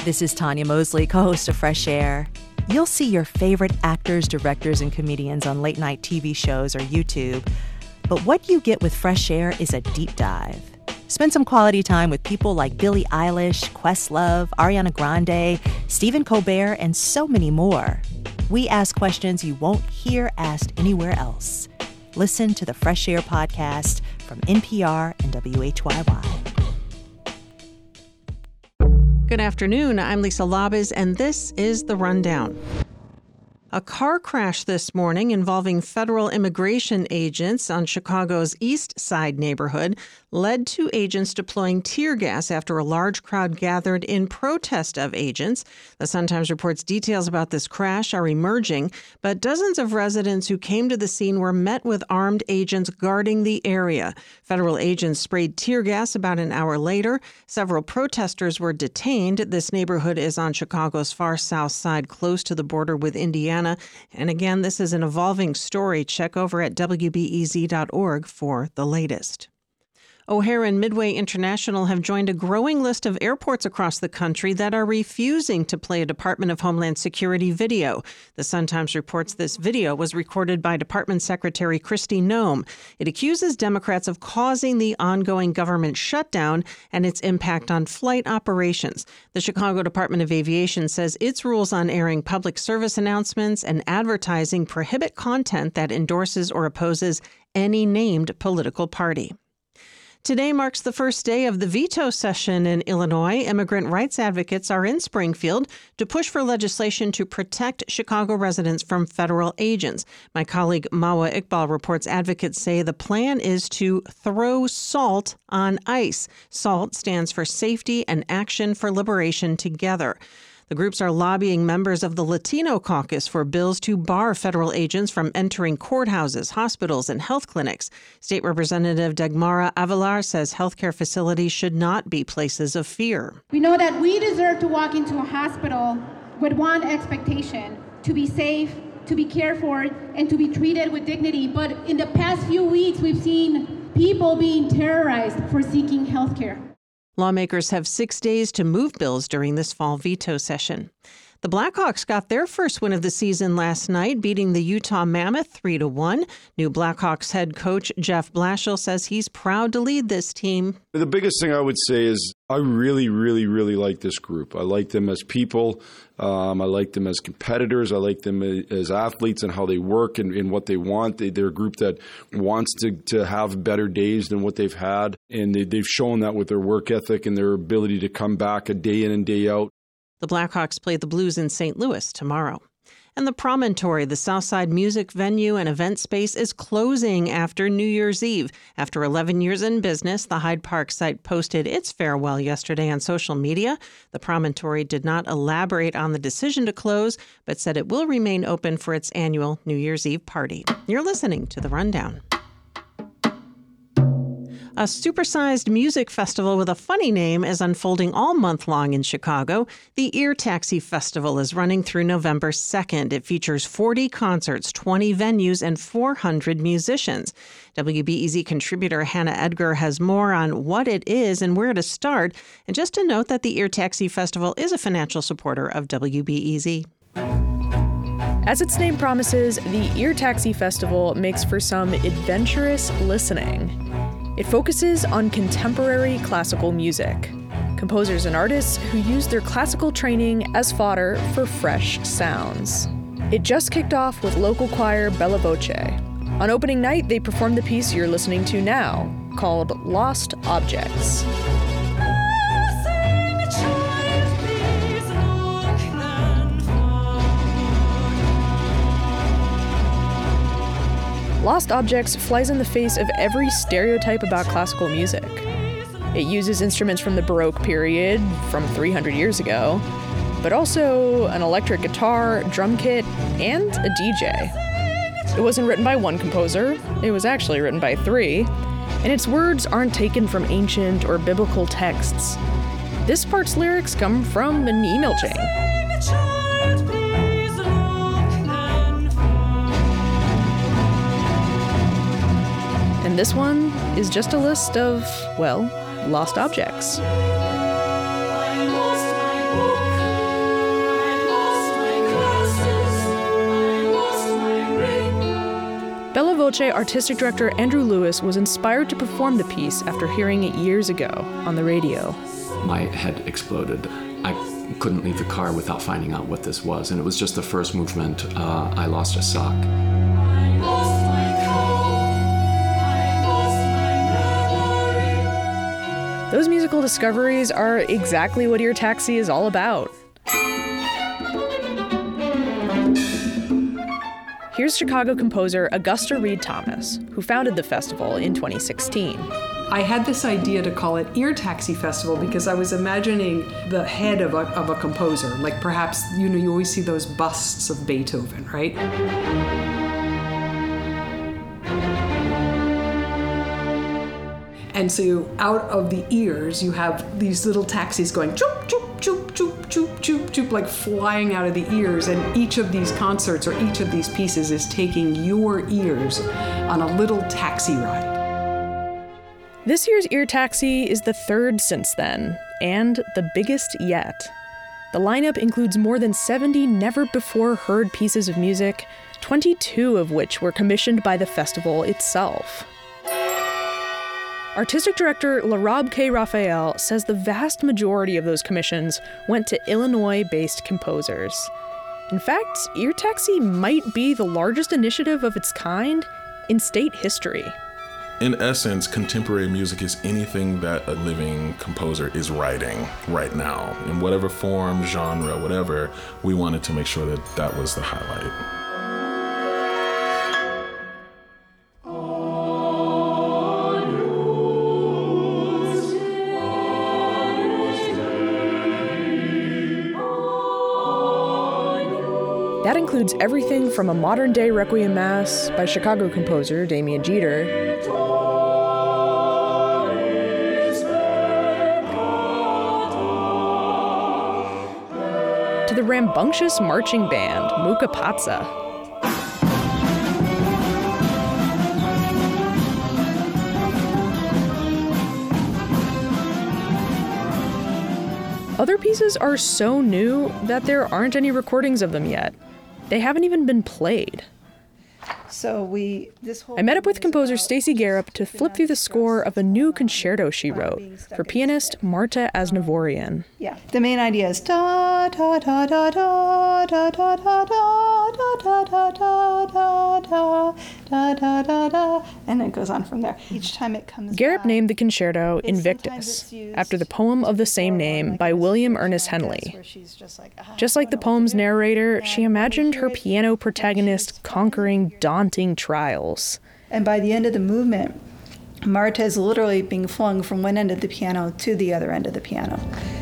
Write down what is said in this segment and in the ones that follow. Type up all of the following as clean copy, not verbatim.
This is Tanya Mosley, co-host of Fresh Air. You'll see your favorite actors, directors, and comedians on late-night TV shows or YouTube. But what you get with Fresh Air is a deep dive. Spend some quality time with people like Billie Eilish, Questlove, Ariana Grande, Stephen Colbert, and so many more. We ask questions you won't hear asked anywhere else. Listen to the Fresh Air podcast from NPR and WHYY. Good afternoon. I'm Lisa Labez, and this is The Rundown. A car crash this morning involving federal immigration agents on Chicago's East Side neighborhood led to agents deploying tear gas after a large crowd gathered in protest of agents. The Sun-Times reports details about this crash are emerging, but dozens of residents who came to the scene were met with armed agents guarding the area. Federal agents sprayed tear gas about an hour later. Several protesters were detained. This neighborhood is on Chicago's far south side, close to the border with Indiana. And again, this is an evolving story. Check over at WBEZ.org for the latest. O'Hare and Midway International have joined a growing list of airports across the country that are refusing to play a Department of Homeland Security video. The Sun-Times reports this video was recorded by Department Secretary Kristi Noem. It accuses Democrats of causing the ongoing government shutdown and its impact on flight operations. The Chicago Department of Aviation says its rules on airing public service announcements and advertising prohibit content that endorses or opposes any named political party. Today marks the first day of the veto session in Illinois. Immigrant rights advocates are in Springfield to push for legislation to protect Chicago residents from federal agents. My colleague Mawa Iqbal reports advocates say the plan is to throw SALT on ICE. SALT stands for Safety and Action for Liberation Together. The groups are lobbying members of the Latino caucus for bills to bar federal agents from entering courthouses, hospitals, and health clinics. State Representative Dagmara Avelar says healthcare facilities should not be places of fear. We know that we deserve to walk into a hospital with one expectation: to be safe, to be cared for, and to be treated with dignity. But in the past few weeks, we've seen people being terrorized for seeking health care. Lawmakers have 6 days to move bills during this fall veto session. The Blackhawks got their first win of the season last night, beating the Utah Mammoth 3-1. New Blackhawks head coach Jeff Blashill says he's proud to lead this team. The biggest thing I would say is I really, really, really like this group. I like them as people. I like them as competitors. I like them as athletes and how they work and what they want. They're a group that wants to have better days than what they've had. And they've shown that with their work ethic and their ability to come back a day in and day out. The Blackhawks play the Blues in St. Louis tomorrow. And the Promontory, the Southside music venue and event space, is closing after New Year's Eve. After 11 years in business, the Hyde Park site posted its farewell yesterday on social media. The Promontory did not elaborate on the decision to close, but said it will remain open for its annual New Year's Eve party. You're listening to The Rundown. A supersized music festival with a funny name is unfolding all month long in Chicago. The Ear Taxi Festival is running through November 2nd. It features 40 concerts, 20 venues, and 400 musicians. WBEZ contributor Hannah Edgar has more on what it is and where to start. And just to note that the Ear Taxi Festival is a financial supporter of WBEZ. As its name promises, the Ear Taxi Festival makes for some adventurous listening. It focuses on contemporary classical music, composers and artists who use their classical training as fodder for fresh sounds. It just kicked off with local choir Bella Voce. On opening night, they performed the piece you're listening to now, called Lost Objects. Lost Objects flies in the face of every stereotype about classical music. It uses instruments from the Baroque period, from 300 years ago, but also an electric guitar, drum kit, and a DJ. It wasn't written by one composer, it was actually written by 3, and its words aren't taken from ancient or biblical texts. This part's lyrics come from an email chain. And this one is just a list of, well, lost objects. I lost my book. Dolce artistic director Andrew Lewis was inspired to perform the piece after hearing it years ago on the radio. My head exploded. I couldn't leave the car without finding out what this was, and it was just the first movement. I lost a sock. Those musical discoveries are exactly what Ear Taxi is all about. Here's Chicago composer Augusta Reed Thomas, who founded the festival in 2016. I had this idea to call it Ear Taxi Festival because I was imagining the head of a composer. Like perhaps, you always see those busts of Beethoven, right? And so out of the ears, you have these little taxis going choop, choop, choop, choop, choop, choop, choop, like flying out of the ears. And each of these concerts or each of these pieces is taking your ears on a little taxi ride. This year's Ear Taxi is the third since then, and the biggest yet. The lineup includes more than 70 never-before-heard pieces of music, 22 of which were commissioned by the festival itself. Artistic director Larob K. Raphael says the vast majority of those commissions went to Illinois-based composers. In fact, Ear Taxi might be the largest initiative of its kind in state history. In essence, contemporary music is anything that a living composer is writing right now. In whatever form, genre, whatever, we wanted to make sure that that was the highlight. That includes everything from a modern-day Requiem Mass by Chicago composer Damian Jeter to the rambunctious marching band Muka Patsa. Other pieces are so new that there aren't any recordings of them yet. They haven't even been played. I met up with composer Stacy Garup to flip through the score of a new concerto she wrote for pianist Marta Asnavorian. Yeah, the main idea is da da da da da da da da da da da da da da da da da da, and it goes on from there. Each time it comes. Garup named the concerto Invictus after the poem of the same name by William Ernest Henley. Just like the poem's narrator, she imagined her piano protagonist conquering daunting trials. And by the end of the movement, Marta is literally being flung from one end of the piano to the other end of the piano.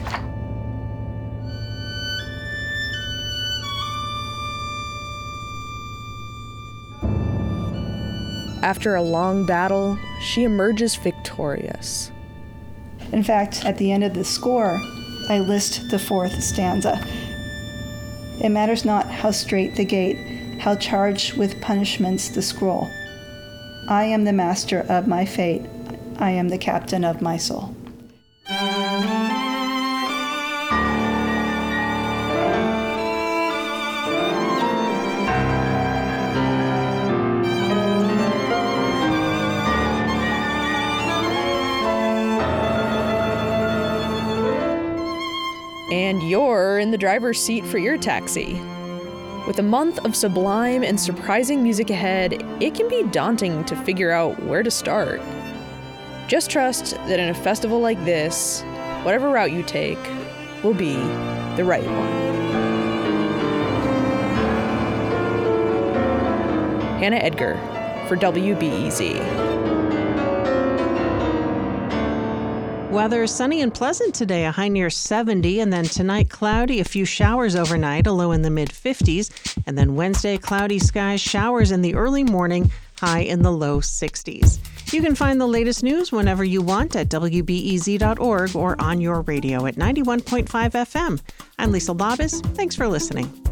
After a long battle, she emerges victorious. In fact, at the end of the score, I list the fourth stanza. It matters not how straight the gate, how charged with punishments the scroll. I am the master of my fate. I am the captain of my soul. And you're in the driver's seat for Ear Taxi. With a month of sublime and surprising music ahead, it can be daunting to figure out where to start. Just trust that in a festival like this, whatever route you take will be the right one. Hannah Edgar for WBEZ. Weather sunny and pleasant today, a high near 70, and then tonight cloudy, a few showers overnight, a low in the mid-50s, and then Wednesday cloudy skies, showers in the early morning, high in the low 60s. You can find the latest news whenever you want at WBEZ.org or on your radio at 91.5 FM. I'm Lisa Labus. Thanks for listening.